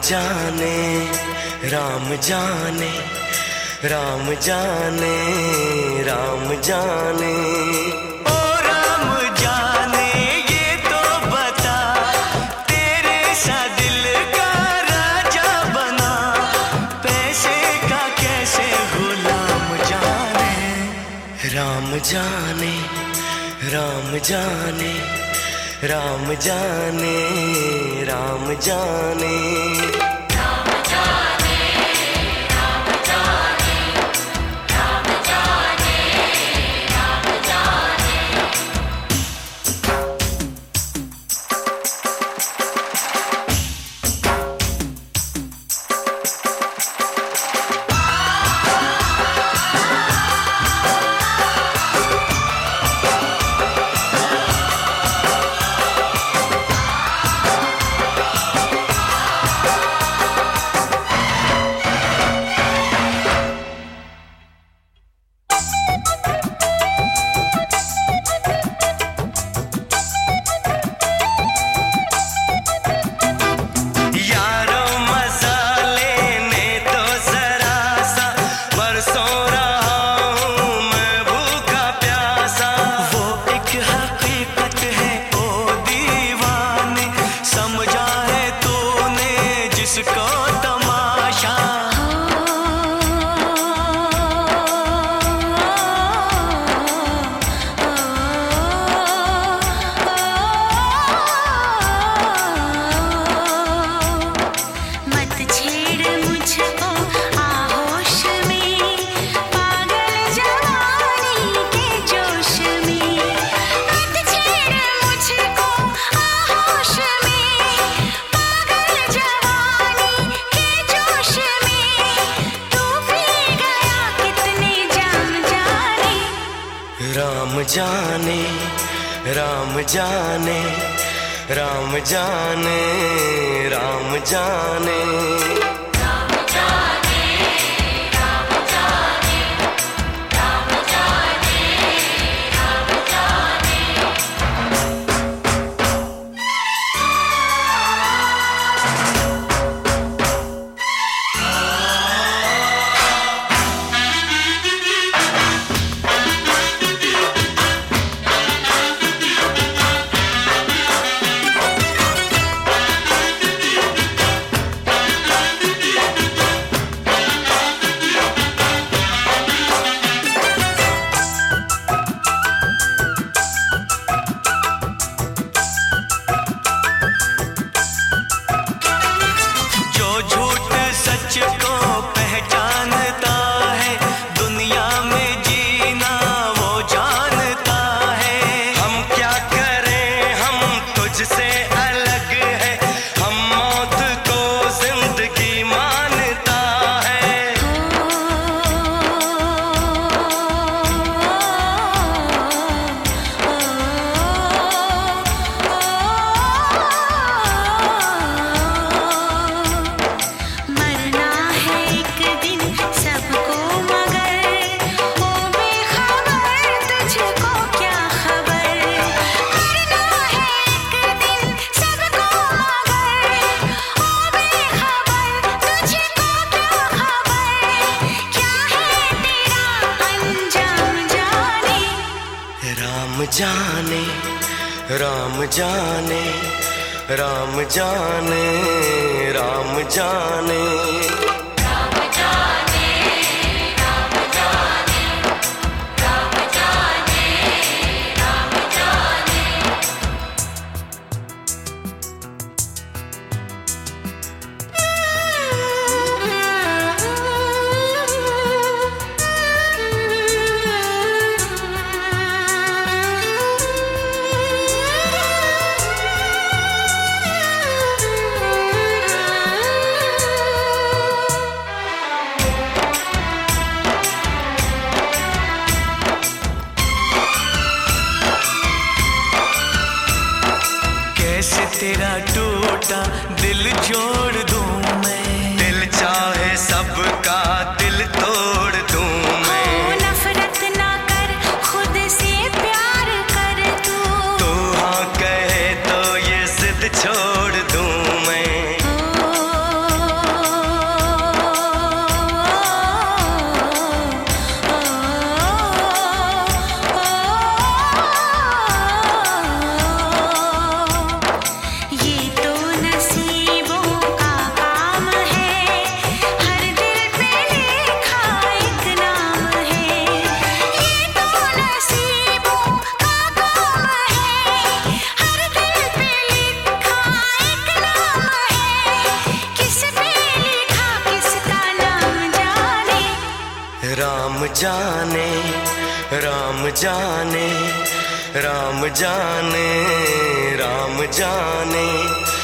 जाने राम जाने राम जाने राम जाने ओ राम जाने ये तो बता तेरे सा दिल का राजा बना पैसे का कैसे गुलाम जाने राम जाने राम जाने राम जाने राम जाने राम जाने राम जाने राम जाने राम जाने जाने राम जाने राम जाने राम जाने तेरा टूटा दिल जोड़ दूं मैं, दिल चाहे सबका दिल तोड़ दूं मैं। नफरत ना कर, खुद से प्यार कर तू हाँ कहे तो ये जिद छोड़ दूं मैं। जाने राम जाने राम जाने राम जाने